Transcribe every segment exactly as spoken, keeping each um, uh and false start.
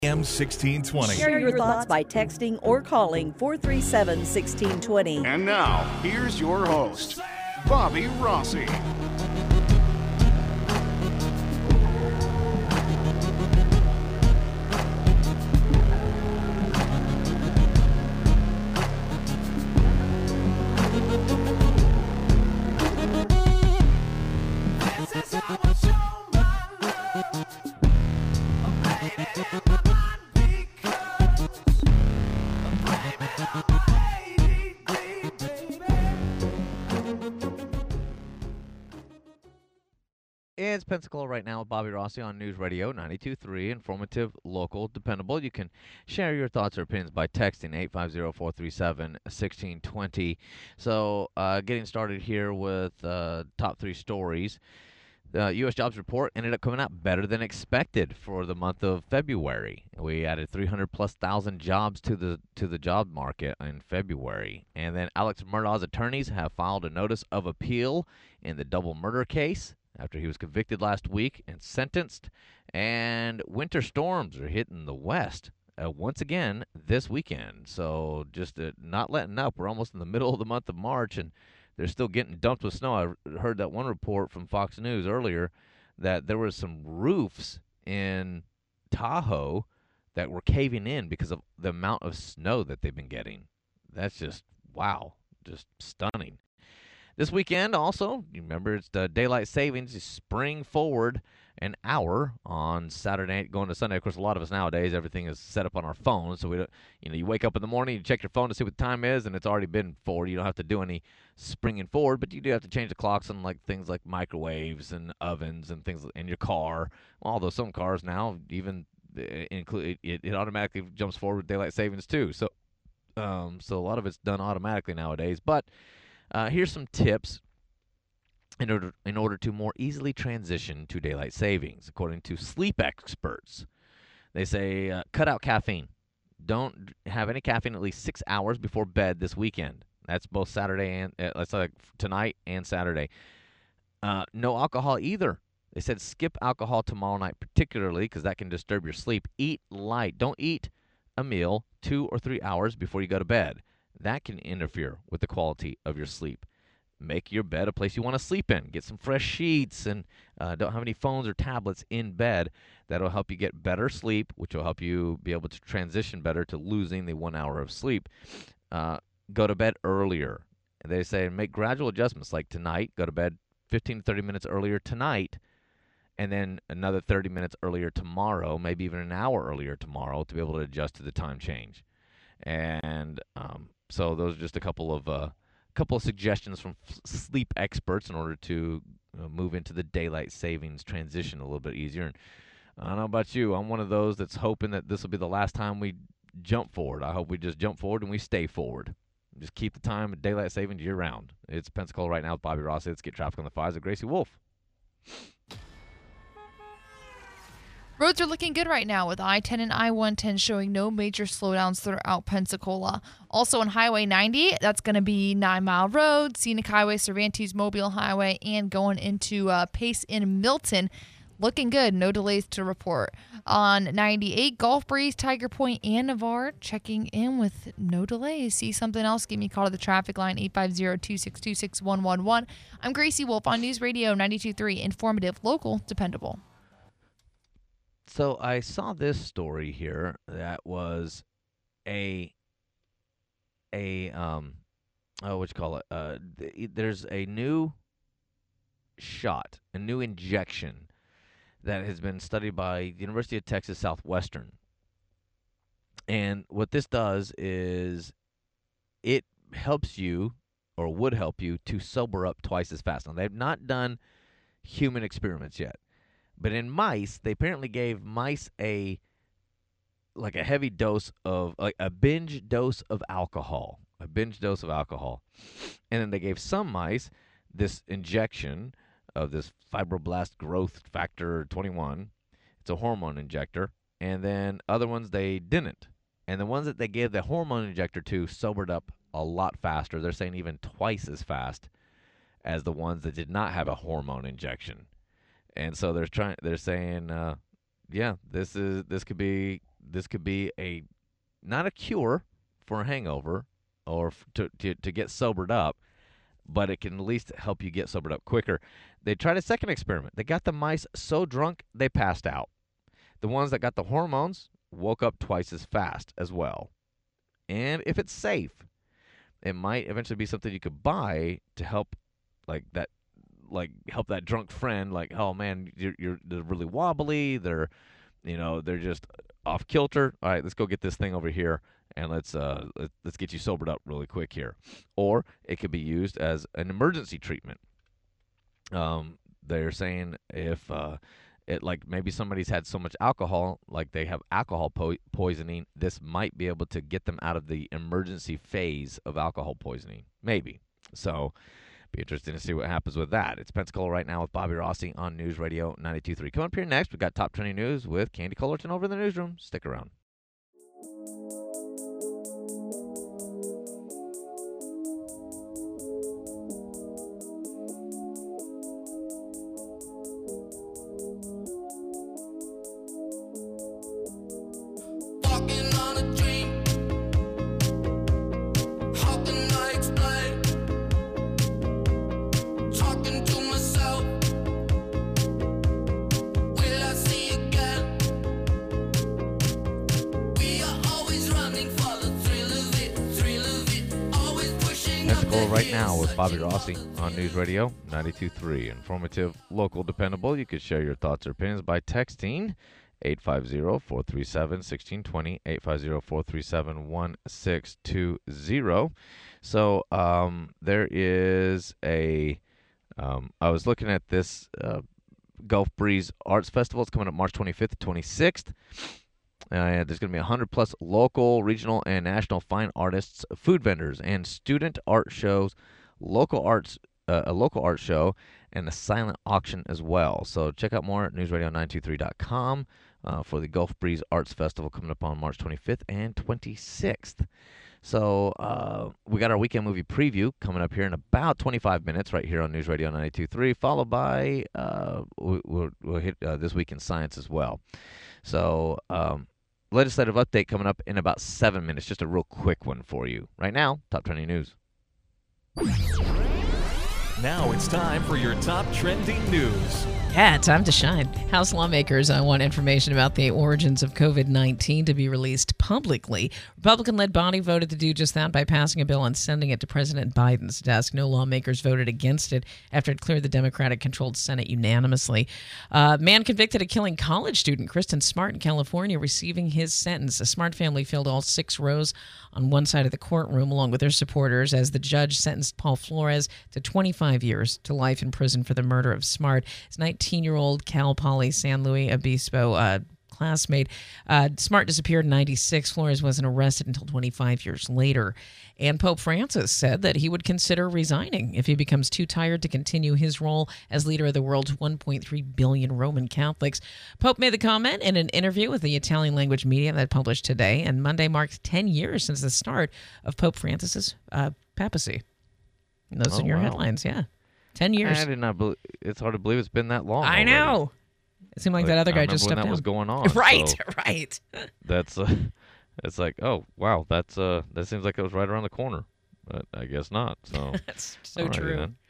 M sixteen twenty. Share your thoughts by texting or calling four three seven, one six two zero. And now, here's your host, Bobby Rossi. It's Pensacola right now with Bobby Rossi on News Radio ninety-two point three, informative, local, dependable. You can share your thoughts or opinions by texting eight five zero, four three seven, one six two zero. So uh, getting started here with uh, top three stories. The U S jobs report ended up coming out better than expected for the month of February. We added three hundred plus thousand jobs to the to the job market in February. And then Alex Murdaugh's attorneys have filed a notice of appeal in the double murder case after he was convicted last week and sentenced. And winter storms are hitting the West uh, once again this weekend. So just uh, not letting up. We're almost in the middle of the month of March, and they're still getting dumped with snow. I heard that one report from Fox News earlier that there were some roofs in Tahoe that were caving in because of the amount of snow that they've been getting. That's just, wow, just stunning. This weekend also, you remember it's the daylight savings. You spring forward an hour on Saturday going to Sunday. Of course, a lot of us nowadays, everything is set up on our phones. So we don't, you know, you wake up in the morning, you check your phone to see what the time is, and it's already been forward. You don't have to do any springing forward, but you do have to change the clocks on like things like microwaves and ovens and things in your car. Although some cars now even include it, it automatically jumps forward with daylight savings too. So, um, so a lot of it's done automatically nowadays, but. Uh, here's some tips in order in order to more easily transition to daylight savings, according to sleep experts. They say uh, cut out caffeine. Don't have any caffeine at least six hours before bed this weekend. That's both Saturday and uh, that's like tonight and Saturday. Uh, no alcohol either. They said skip alcohol tomorrow night, particularly because that can disturb your sleep. Eat light. Don't eat a meal two or three hours before you go to bed. That can interfere with the quality of your sleep. Make your bed a place you want to sleep in. Get some fresh sheets and uh, don't have any phones or tablets in bed. That'll help you get better sleep, which will help you be able to transition better to losing the one hour of sleep. Uh, go to bed earlier. They say make gradual adjustments like tonight. Go to bed fifteen to thirty minutes earlier tonight, and then another thirty minutes earlier tomorrow, maybe even an hour earlier tomorrow to be able to adjust to the time change. And um, so those are just a couple of uh, couple of suggestions from f- sleep experts in order to uh, move into the daylight savings transition a little bit easier. And I don't know about you. I'm one of those that's hoping that this will be the last time we jump forward. I hope we just jump forward and we stay forward. Just keep the time at daylight savings year round. It's Pensacola right now with Bobby Rossi. Let's get traffic on the fives with Gracie Wolf. Roads are looking good right now with I ten and I one ten showing no major slowdowns throughout Pensacola. Also on Highway ninety, that's going to be Nine Mile Road, Scenic Highway, Cervantes Mobile Highway, and going into uh, Pace in Milton. Looking good. No delays to report. On ninety-eight, Gulf Breeze, Tiger Point, and Navarre checking in with no delays. See something else? Give me a call to the traffic line, eight five zero, two six two, six one one one. I'm Gracie Wolf on News Radio ninety-two point three. Informative, local, dependable. So I saw this story here that was a a um oh what you call it uh th- there's a new shot, a new injection that has been studied by the University of Texas Southwestern. And what this does is it helps you or would help you to sober up twice as fast. Now they've not done human experiments yet. But in mice, they apparently gave mice a like a heavy dose of like a binge dose of alcohol, a binge dose of alcohol, and then they gave some mice this injection of this fibroblast growth factor twenty-one. It's a hormone injector, and then other ones they didn't. And the ones that they gave the hormone injector to sobered up a lot faster. They're saying even twice as fast as the ones that did not have a hormone injection. And so they're trying. They're saying, uh, yeah, this is this could be this could be a not a cure for a hangover or f- to, to to get sobered up, but it can at least help you get sobered up quicker. They tried a second experiment. They got the mice so drunk they passed out. The ones that got the hormones woke up twice as fast as well. And if it's safe, it might eventually be something you could buy to help, like that, like help that drunk friend. Like, oh man, you're, you're they're really wobbly. They're, you know, they're just off kilter. All right, let's go get this thing over here and let's uh let, let's get you sobered up really quick here. Or it could be used as an emergency treatment. Um, they're saying if uh, it like maybe somebody's had so much alcohol, like they have alcohol po- poisoning, this might be able to get them out of the emergency phase of alcohol poisoning. Maybe. So, be interesting to see what happens with that. It's Pensacola right now with Bobby Rossi on News Radio ninety-two point three. Coming up here next, we've got top trending news with Candy Cullerton over in the newsroom. Stick around. Right now with Bobby Rossi on News Radio ninety-two point three. Informative, local, dependable. You can share your thoughts or opinions by texting eight five zero, four three seven, one six two zero, eight five zero, four three seven, one six two zero. So um, there is a, um, I was looking at this uh, Gulf Breeze Arts Festival. It's coming up March twenty-fifth to twenty-sixth. Uh, there's going to be one hundred plus local, regional, and national fine artists, food vendors, and student art shows, local arts, uh, a local art show, and a silent auction as well. So check out more at news radio nine two three dot com uh, for the Gulf Breeze Arts Festival coming up on March twenty-fifth and twenty-sixth. So uh, we got our weekend movie preview coming up here in about twenty-five minutes right here on News Radio ninety-two point three, followed by uh, we, we'll, we'll hit uh, This Week in Science as well. So um, legislative update coming up in about seven minutes. Just a real quick one for you. Right now, top trending news. Now it's time for your top trending news. Yeah, time to shine. House lawmakers uh, want information about the origins of COVID nineteen to be released publicly. Republican-led body voted to do just that by passing a bill and sending it to President Biden's desk. No lawmakers voted against it after it cleared the Democratic-controlled Senate unanimously. Uh, man convicted of killing college student Kristen Smart in California receiving his sentence. The Smart family filled all six rows on one side of the courtroom along with their supporters as the judge sentenced Paul Flores to twenty-five years to life in prison for the murder of Smart. His nineteen-year-old Cal Poly San Luis Obispo uh, classmate. Uh, Smart disappeared in ninety-six. Flores wasn't arrested until twenty-five years later. And Pope Francis said that he would consider resigning if he becomes too tired to continue his role as leader of the world's one point three billion Roman Catholics. Pope made the comment in an interview with the Italian language media that published today, and Monday marked ten years since the start of Pope Francis's uh, papacy. And those Oh, are your wow. headlines, yeah. Ten years. I did not believe, it's hard to believe it's been that long. I already. know. It seemed like, Like, that other I guy remember just when stepped that down. was going on. Right, so right. that's uh, it's like, oh wow, that's uh, that seems like it was right around the corner, but I guess not. So That's so alrighty true. then.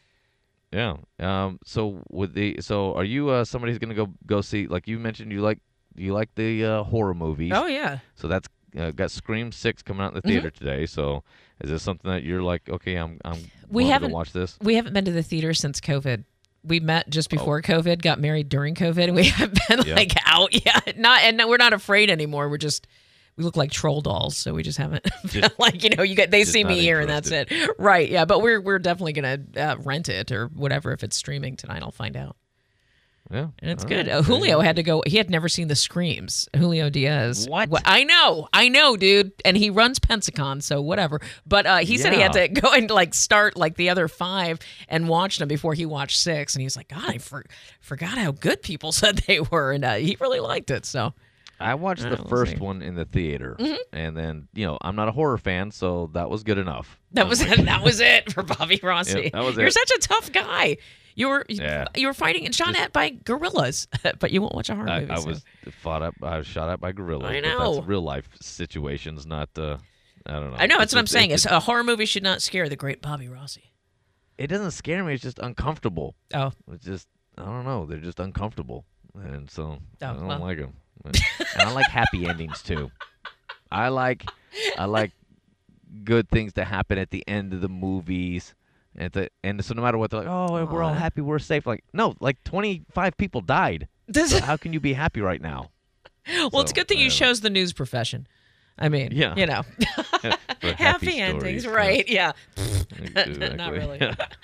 Yeah. Um. So with the so are you uh somebody who's gonna go go see, like you mentioned, you like you like the uh, horror movies. Oh, yeah. So that's uh, got Scream six coming out in the Mhm. theater today. So is this something that you're like, okay, I'm I'm We willing to haven't- go watch this? We haven't been to the theater since COVID. We met just Oh. before COVID, got married during COVID, and we have been Yeah. like out. Yeah, not and we're not afraid anymore. We're just we look like troll dolls, so we just haven't Just- like you know you get they just see me not here and that's it. Right? Yeah, but we're we're definitely gonna uh, rent it or whatever if it's streaming tonight. I'll find out. Yeah. And it's all good. right. Uh, There you Julio go. had to go. He had never seen the Screams. Julio Diaz. What? Wh- I know. I know, dude. And he runs Pensacon, so whatever. But uh, he said he had Yeah. to go and like start like the other five and watch them before he watched six. And he was like, God, I for- forgot how good people said they were. And uh, he really liked it. So I watched Uh, the we'll first see. one in the theater, and then you know I'm not a horror fan, so that was good enough. That was it. That was it for Bobby Rossi. Yep, that was You're it. such a tough guy. You were Yeah. you were fighting and shot at by gorillas, but you won't watch a horror I, movie. I so- was fought up. I was shot at by gorillas. I But know. that's real life situations, not. Uh, I don't know. I know. That's It's what I'm just- saying. It, It's a horror movie should not scare the great Bobby Rossi. it doesn't scare me. It's just uncomfortable. Oh, It's just I don't know. They're just uncomfortable, and so I Oh, don't well. like them. And I like happy endings too. I like I like good things to happen at the end of the movies. And, the, and so no matter what, they're like, oh, we're all Aw. happy, we're safe. Like, no, like twenty-five people died. Does So how can you be happy right now? well, it's a So, good thing I you don't know. chose the news profession. I mean, Yeah. you know, For happy endings, stories, right? Yeah. Exactly. Not really.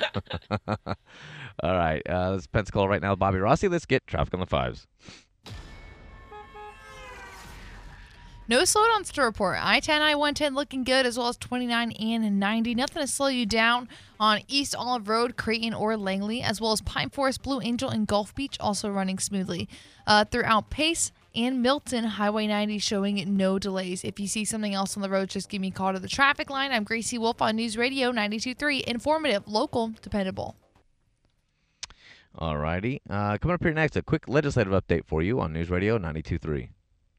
All right, uh, this is Pensacola right now, Bobby Rossi. Let's get traffic on the fives. No slowdowns to report. I ten, I one ten looking good, as well as twenty-nine and ninety. Nothing to slow you down on East Olive Road, Creighton, or Langley, as well as Pine Forest, Blue Angel, and Gulf Beach also running smoothly. Uh, throughout Pace and Milton, Highway ninety showing no delays. If you see something else on the road, just give me a call to the traffic line. I'm Gracie Wolf on News Radio ninety-two point three. Informative, local, dependable. All righty. Uh, coming up here next, a quick legislative update for you on News Radio ninety-two point three.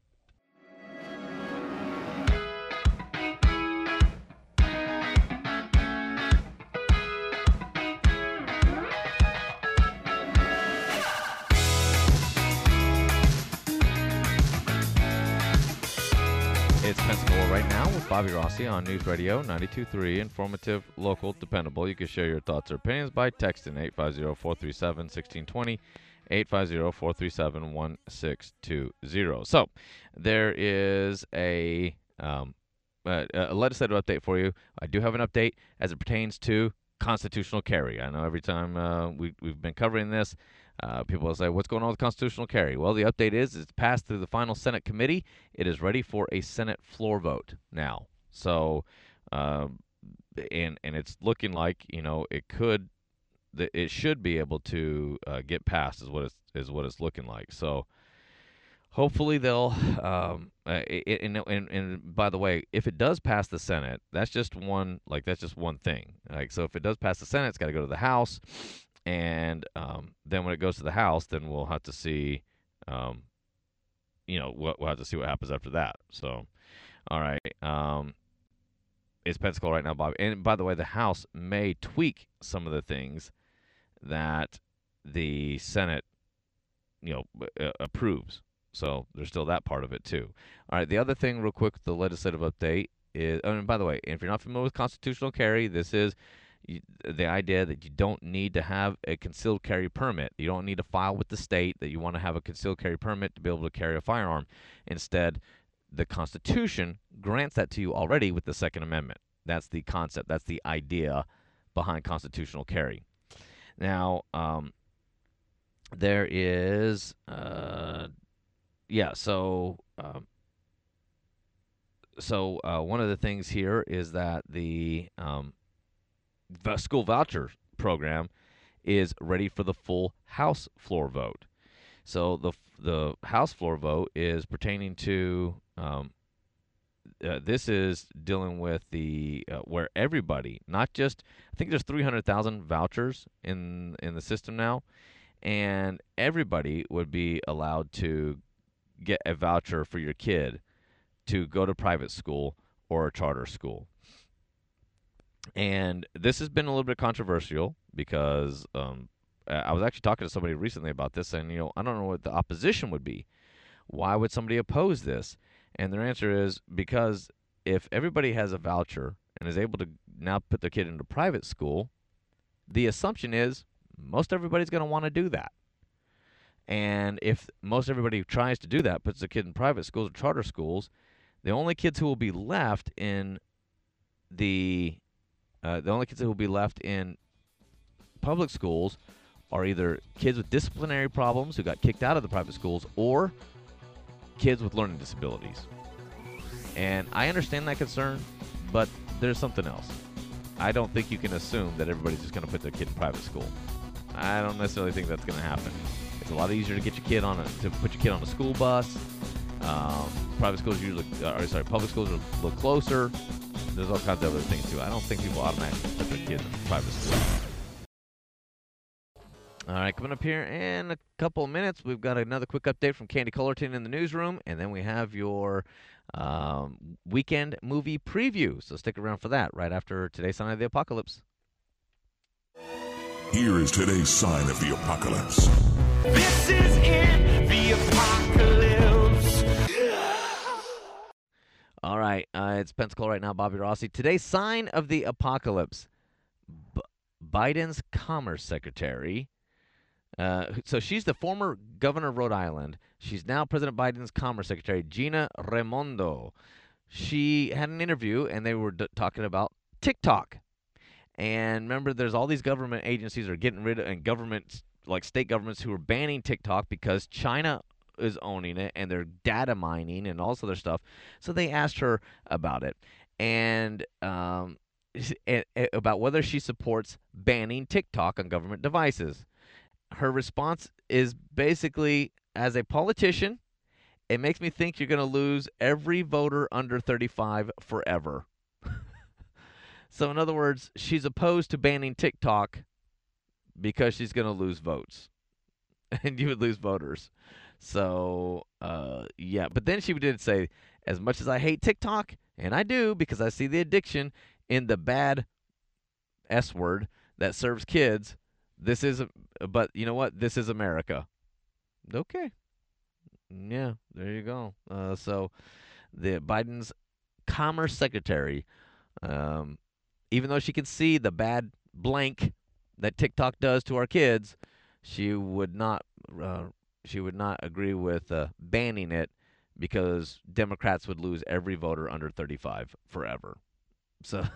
It's Pensacola right now with Bobby Rossi on News Radio ninety-two point three. Informative, local, dependable. You can share your thoughts or opinions by texting eight five zero, four three seven, one six two zero, eight five zero, four three seven, one six two zero. So there is a, um, a, a legislative update for you. I do have an update as it pertains to constitutional carry. I know every time uh, we, we've been covering this, Uh, people will say, what's going on with constitutional carry? Well, the update is it's passed through the final Senate committee. It is ready for a Senate floor vote now. So, uh, and and it's looking like, you know, it could, it should be able to uh, get passed is what it's, is what it's looking like. So, hopefully they'll, um, uh, it, and, and, and by the way, if it does pass the Senate, that's just one, like, that's just one thing. Like, so if it does pass the Senate, it's got to go to the House. And um, then when it goes to the House, then we'll have to see, um, you know, we'll, we'll have to see what happens after that. So, all right. Um, it's Pensacola right now, Bob. And by the way, the House may tweak some of the things that the Senate, you know, uh, approves. So there's still that part of it, too. All right. The other thing, real quick, the legislative update is, oh, and by the way, if you're not familiar with constitutional carry, this is You, the idea that you don't need to have a concealed carry permit. You don't need to file with the state that you want to have a concealed carry permit to be able to carry a firearm. Instead, the Constitution grants that to you already with the Second Amendment. That's the concept. That's the idea behind constitutional carry. Now, um, there is, uh, yeah, so... Um, so uh, one of the things here is that the... Um, The school voucher program is ready for the full House floor vote. So the the House floor vote is pertaining to um, uh, this is dealing with the uh, where everybody, not just I think there's three hundred thousand vouchers in in the system now, and everybody would be allowed to get a voucher for your kid to go to private school or a charter school. And this has been a little bit controversial because um, I was actually talking to somebody recently about this, and you know, I don't know what the opposition would be. Why would somebody oppose this? And their answer is because if everybody has a voucher and is able to now put their kid into private school, the assumption is most everybody's going to want to do that. And if most everybody tries to do that, puts their kid in private schools or charter schools, the only kids who will be left in the Uh, the only kids that will be left in public schools are either kids with disciplinary problems who got kicked out of the private schools or kids with learning disabilities. And I understand that concern, but there's something else. I don't think you can assume that everybody's just going to put their kid in private school. I don't necessarily think that's going to happen. It's a lot easier to get your kid on a, to put your kid on a school bus. Um, private schools usually, uh, sorry, public schools are a little closer. There's all kinds of other things too. I don't think people automatically put their kids in private school. All right, coming up here in a couple of minutes, we've got another quick update from Candy Cullerton in the newsroom, and then we have your um, weekend movie preview. So stick around for that right after today's Sign of the Apocalypse. Here is today's Sign of the Apocalypse. This is it, the apocalypse. All right, uh, it's Pensacola right now, Bobby Rossi. Today's Sign of the Apocalypse. B- Biden's Commerce Secretary. Uh, so she's the former governor of Rhode Island. She's now President Biden's Commerce Secretary, Gina Raimondo. She had an interview, and they were d- talking about TikTok. And remember, there's all these government agencies are getting rid of, and governments, like state governments, who are banning TikTok because China is owning it, and they're data mining and all this other stuff. So they asked her about it, and um, about whether she supports banning TikTok on government devices. Her response is basically, as a politician, it makes me think you're going to lose every voter under thirty-five forever. So in other words, she's opposed to banning TikTok because she's going to lose votes. And you would lose voters. So, uh, yeah. But then she did say, as much as I hate TikTok, and I do because I see the addiction in the bad S word that serves kids, this is, but you know what? This is America. Okay. Yeah, there you go. Uh, so the Biden's Commerce Secretary, um, even though she can see the bad blank that TikTok does to our kids, she would not uh, she would not agree with uh, banning it because Democrats would lose every voter under thirty-five forever. So,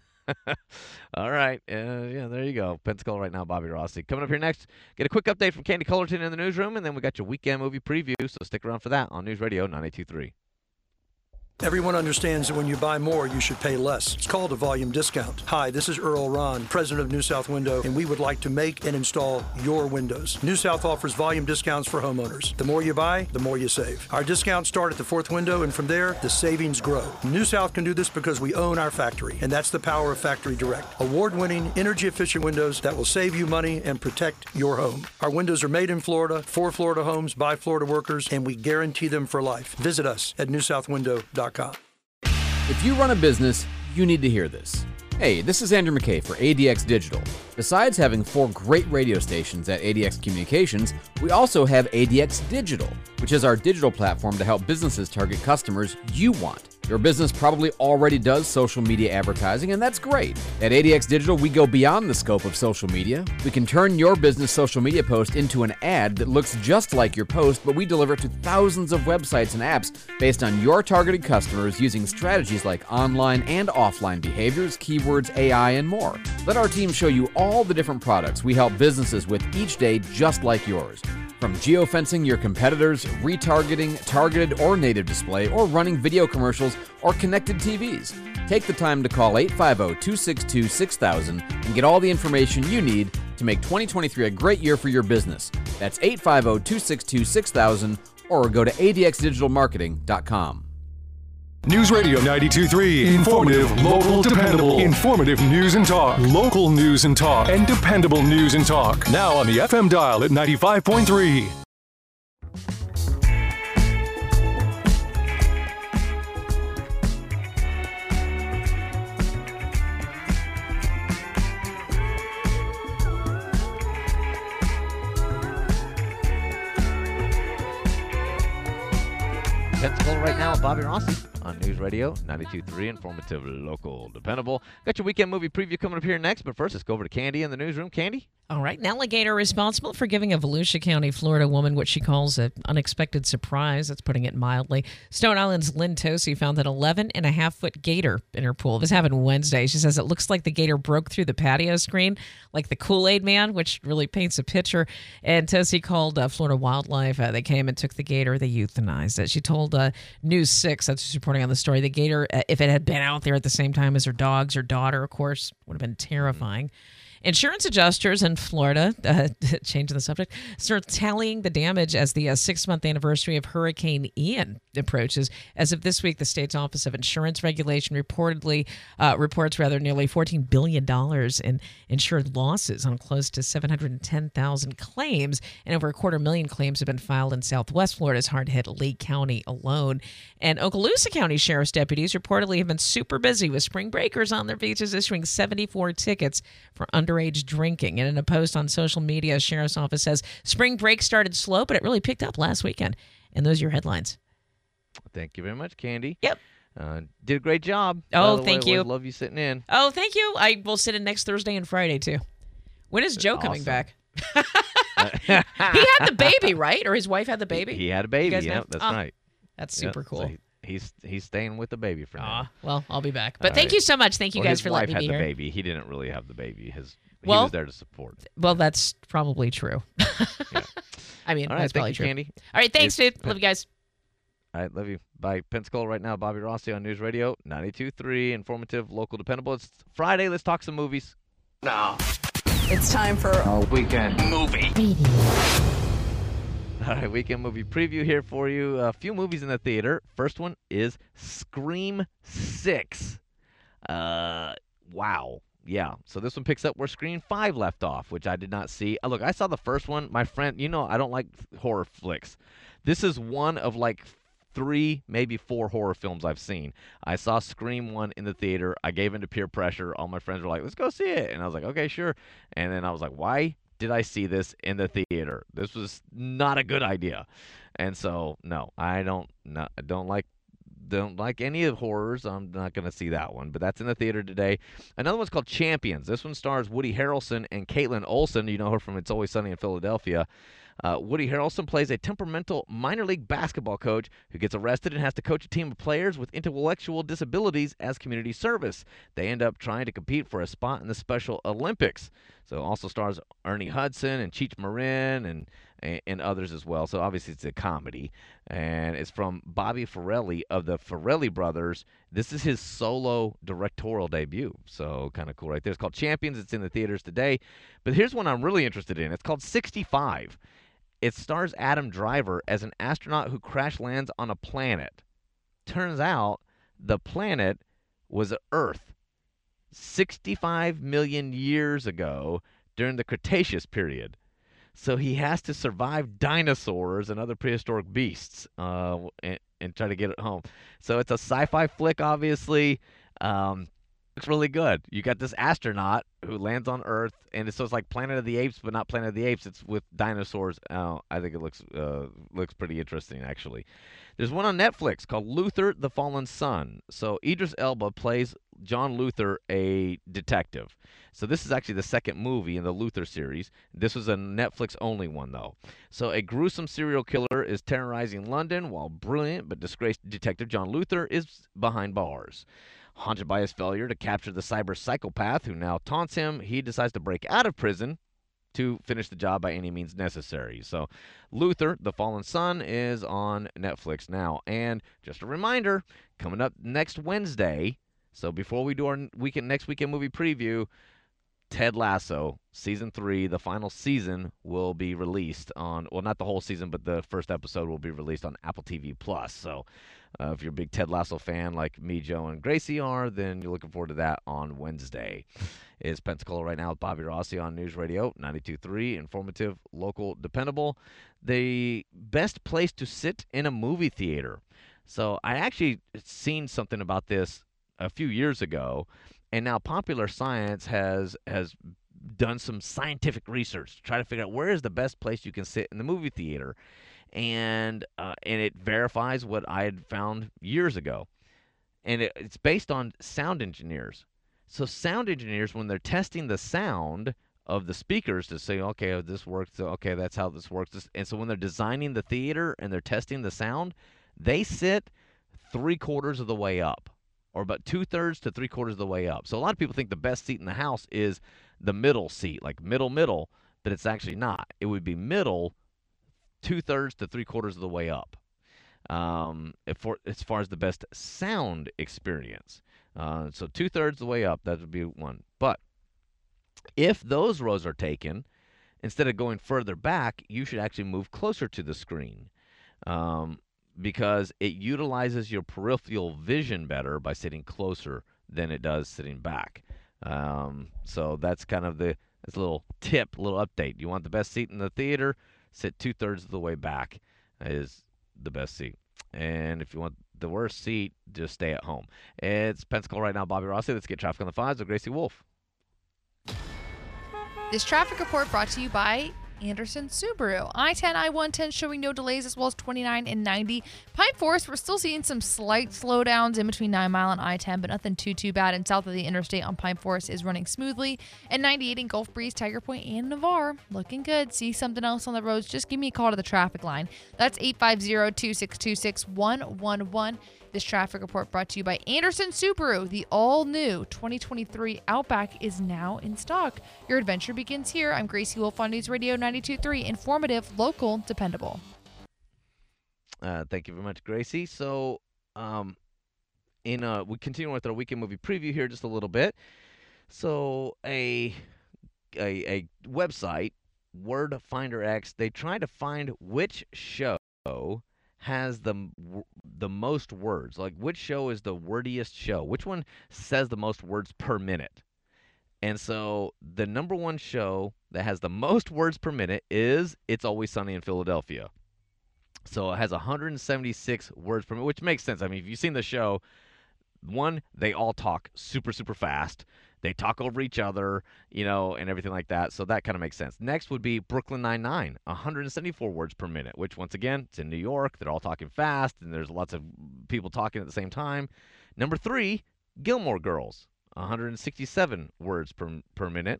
all right. Uh, yeah, there you go. Pensacola right now, Bobby Rossi. Coming up here next, get a quick update from Candy Cullerton in the newsroom, and then we got your weekend movie preview, so stick around for that on News Radio ninety-two point three. Everyone understands that when you buy more, you should pay less. It's called a volume discount. Hi, this is Earl Ron, president of New South Window, and we would like to make and install your windows. New South offers volume discounts for homeowners. The more you buy, the more you save. Our discounts start at the fourth window, and from there, the savings grow. New South can do this because we own our factory, and that's the power of Factory Direct. Award-winning, energy-efficient windows that will save you money and protect your home. Our windows are made in Florida, for Florida homes, by Florida workers, and we guarantee them for life. Visit us at new south window dot com. If you run a business, you need to hear this. Hey, this is Andrew McKay for A D X Digital. Besides having four great radio stations at A D X Communications, we also have A D X Digital, which is our digital platform to help businesses target customers you want. Your business probably already does social media advertising, and that's great. At A D X Digital, we go beyond the scope of social media. We can turn your business social media post into an ad that looks just like your post, but we deliver it to thousands of websites and apps based on your targeted customers using strategies like online and offline behaviors, keywords, A I, and more. Let our team show you all the different products we help businesses with each day just like yours. From geofencing your competitors, retargeting, targeted or native display, or running video commercials or connected T Vs. Take the time to call eight five zero, two six two, six thousand and get all the information you need to make twenty twenty-three a great year for your business. That's eight five zero, two six two, six thousand or go to A D X digital marketing dot com. News Radio ninety-two point three. Informative, local, dependable. Informative news and talk. Local news and talk. And dependable news and talk. Now on the F M dial at ninety-five point three. Pensacola right now, Bobby Rossi on News Radio ninety-two point three, informative, local, dependable. Got your weekend movie preview coming up here next, but first let's go over to Candy in the newsroom. Candy? All right. An alligator responsible for giving a Volusia County, Florida woman what she calls an unexpected surprise. That's putting it mildly. Stone Island's Lynn Tosi found an eleven and a half foot gator in her pool. This happened Wednesday. She says it looks like the gator broke through the patio screen like the Kool-Aid Man, which really paints a picture. And Tosi called uh, Florida Wildlife. Uh, they came and took the gator. They euthanized it. She told uh, News six, that's who's reporting on the story, the gator, uh, if it had been out there at the same time as her dogs, her daughter, of course, would have been terrifying. Insurance adjusters in Florida, uh, changing the subject, start tallying the damage as the uh, six-month anniversary of Hurricane Ian approaches. As of this week, the state's Office of Insurance Regulation reportedly uh, reports rather nearly fourteen billion dollars in insured losses on close to seven hundred ten thousand claims, and over a quarter million claims have been filed in Southwest Florida's hard-hit Lee County alone. And Okaloosa County Sheriff's deputies reportedly have been super busy with spring breakers on their beaches, issuing seventy-four tickets for underage drinking. And in a post on social media, Sheriff's Office says spring break started slow, but it really picked up last weekend. And those are your headlines. Thank you very much, Candy. Yep. Uh, did a great job. Oh, By the thank way, you. Love you sitting in. Oh, thank you. I will sit in next Thursday and Friday, too. When is Joe coming Awesome. back? He had the baby, right? Or his wife had the baby? He had a baby. guys Yeah, know? that's Oh, right. That's Yep, super so cool. he- he's he's staying with the baby for now. Aw, well, I'll be back. But All thank right. you so much. Thank you Well, guys his for wife letting me had be the here. baby. He didn't really have the baby. His he Well- was there to support. Well, that's probably true. Yeah. I mean, All right, that's thank probably you, true. Candy. All right, thanks, It's- dude. Love you guys. All right, love you. Bye. Pensacola right now. Bobby Rossi on News Radio ninety-two point three. Informative, local, dependable. It's Friday. Let's talk some movies. Now, It's time for a weekend movie. All right, weekend movie preview here for you. A few movies in the theater. First one is Scream six. Uh, wow. Yeah, so this one picks up where Scream five left off, which I did not see. Uh, look, I saw the first one. My friend, you know I don't like horror flicks. This is one of like three, maybe four horror films I've seen. I saw Scream one in the theater. I gave in to peer pressure. All my friends were like, let's go see it. And I was like, okay, sure. And then I was like, why did I see this in the theater? This was not a good idea. And so, no, I don't, not, I don't like Don't like any of horrors. I'm not going to see that one, but that's in the theater today. Another one's called Champions. This one stars Woody Harrelson and Caitlin Olsen. You know her from It's Always Sunny in Philadelphia. Uh, Woody Harrelson plays a temperamental minor league basketball coach who gets arrested and has to coach a team of players with intellectual disabilities as community service. They end up trying to compete for a spot in the Special Olympics. So it also stars Ernie Hudson and Cheech Marin and and others as well. So obviously it's a comedy. And it's from Bobby Farrelly of the Farrelly Brothers. This is his solo directorial debut. So kind of cool right there. It's called Champions. It's in the theaters today. But here's one I'm really interested in. It's called sixty-five. It stars Adam Driver as an astronaut who crash lands on a planet. Turns out the planet was Earth sixty-five million years ago during the Cretaceous period. So he has to survive dinosaurs and other prehistoric beasts uh, and, and try to get it home. So it's a sci-fi flick, obviously. Um, looks really good. You got this astronaut who lands on Earth, and it's, so it's like Planet of the Apes, but not Planet of the Apes. It's with dinosaurs. Uh, I think it looks uh, looks pretty interesting, actually. There's one on Netflix called Luther, the Fallen Son. So Idris Elba plays John Luther, a detective. So this is actually the second movie in the Luther series. This was a Netflix-only one, though. So a gruesome serial killer is terrorizing London while brilliant but disgraced detective John Luther is behind bars. Haunted by his failure to capture the cyber psychopath who now taunts him, he decides to break out of prison to finish the job by any means necessary. So Luther, the Fallen Son, is on Netflix now. And just a reminder, coming up next Wednesday, so before we do our weekend next weekend movie preview, Ted Lasso, Season three, the final season, will be released on, well, not the whole season, but the first episode will be released on Apple T V Plus. So uh, if you're a big Ted Lasso fan like me, Joe, and Gracie are, then you're looking forward to that on Wednesday. It's Pensacola right now with Bobby Rossi on News Radio ninety-two point three, informative, local, dependable. The best place to sit in a movie theater. So I actually seen something about this a few years ago, and now Popular Science has has done some scientific research to try to figure out where is the best place you can sit in the movie theater, and uh, and it verifies what I had found years ago, and it, it's based on sound engineers. So sound engineers, when they're testing the sound of the speakers to say, okay, oh, this works, so, okay, that's how this works, and so when they're designing the theater and they're testing the sound, they sit three quarters of the way up, or about two-thirds to three-quarters of the way up. So a lot of people think the best seat in the house is the middle seat, like middle, middle, but it's actually not. It would be middle, two-thirds to three-quarters of the way up, um, for, as far as the best sound experience. Uh, so two-thirds of the way up, that would be one. But If those rows are taken, instead of going further back, you should actually move closer to the screen um, because it utilizes your peripheral vision better by sitting closer than it does sitting back. Um, so that's kind of the that's a little tip, a little update. You want the best seat in the theater, sit two-thirds of the way back is the best seat. And if you want the worst seat, just stay at home. It's Pensacola right now. Bobby Rossi. Let's get traffic on the fives with Gracie Wolf. This traffic report brought to you by Anderson Subaru. I ten, I one ten showing no delays, as well as twenty-nine and ninety. Pine Forest, we're still seeing some slight slowdowns in between nine mile and I ten, but nothing too, too bad. And south of the interstate on Pine Forest is running smoothly. And ninety-eight in Gulf Breeze, Tiger Point, and Navarre. Looking good. See something else on the roads, just give me a call to the traffic line. That's eight five zero, two six two, six one one one. This traffic report brought to you by Anderson Subaru. The all-new twenty twenty-three Outback is now in stock. Your adventure begins here. I'm Gracie Wolf on News Radio ninety-two point three. Informative, local, dependable. Uh, thank you very much, Gracie. So, um, in uh, we continue with our weekend movie preview here just a little bit. So, a a, a website, Word Finder X, they try to find which show has the the most words. Like, which show is the wordiest show? Which one says the most words per minute? And so the number one show that has the most words per minute is It's Always Sunny in Philadelphia. So it has one hundred seventy-six words per minute, which makes sense. I mean, if you've seen the show, one, they all talk super, super fast. They talk over each other, you know, and everything like that. So that kind of makes sense. Next would be Brooklyn Nine-Nine, one hundred seventy-four words per minute, which, once again, it's in New York. They're all talking fast, and there's lots of people talking at the same time. Number three, Gilmore Girls, one hundred sixty-seven words per, per minute.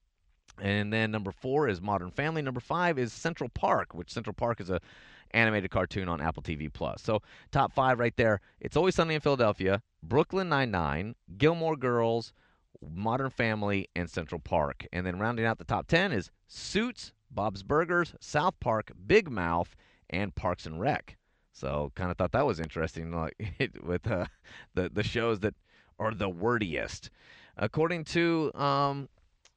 And then number four is Modern Family. Number five is Central Park, which Central Park is a animated cartoon on Apple T V Plus. So top five right there. It's Always Sunny in Philadelphia, Brooklyn Nine-Nine, Gilmore Girls, Modern Family, and Central Park. And then rounding out the top ten is Suits, Bob's Burgers, South Park, Big Mouth, and Parks and Rec. So kind of thought that was interesting, like with uh, the the shows that are the wordiest, according to um,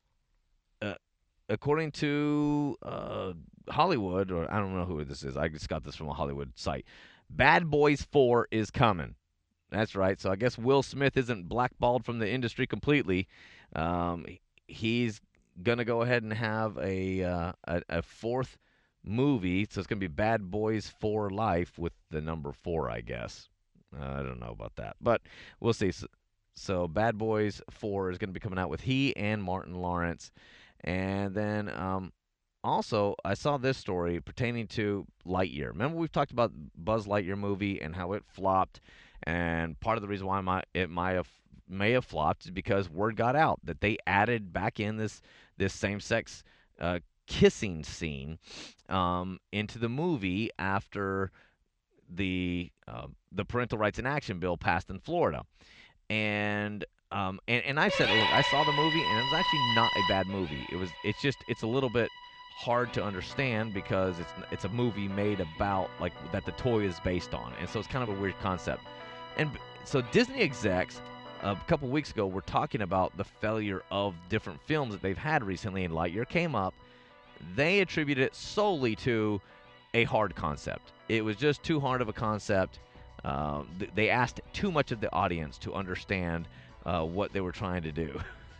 uh, according to uh, Hollywood, or I don't know who this is. I just got this from a Hollywood site. Bad Boys four is coming. That's right. So I guess Will Smith isn't blackballed from the industry completely. Um, he's going to go ahead and have a, uh, a a fourth movie. So it's going to be Bad Boys for Life with the number four, I guess. Uh, I don't know about that, but we'll see. So, so Bad Boys four is going to be coming out with he and Martin Lawrence. And then um, also I saw this story pertaining to Lightyear. Remember we've talked about Buzz Lightyear movie and how it flopped. And part of the reason why my, it might have may have flopped is because word got out that they added back in this this same-sex uh, kissing scene um, into the movie after the uh, the Parental Rights in Action bill passed in Florida. And um, and and I said, look, I saw the movie, and it was actually not a bad movie. It was it's just it's a little bit hard to understand because it's it's a movie made about like that the toy is based on, and so it's kind of a weird concept. And so Disney execs a couple weeks ago were talking about the failure of different films that they've had recently, and Lightyear came up. They attributed it solely to a hard concept. It was just too hard of a concept. Uh, th- they asked too much of the audience to understand uh, what they were trying to do.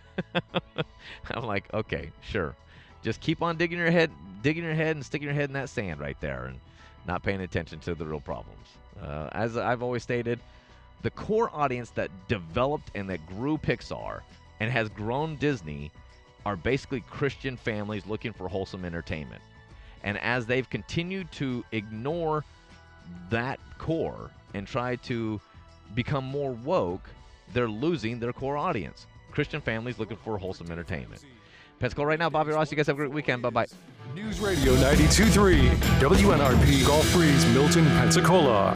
I'm like, okay, sure. Just keep on digging your head, digging your head and sticking your head in that sand right there and not paying attention to the real problems. Uh, as I've always stated, the core audience that developed and that grew Pixar and has grown Disney are basically Christian families looking for wholesome entertainment. And as they've continued to ignore that core and try to become more woke, they're losing their core audience. Christian families looking for wholesome entertainment. Pensacola right now, Bobby Ross. You guys have a great weekend. Bye-bye. News Radio ninety-two point three, W N R P, Gulf Breeze, Milton, Pensacola.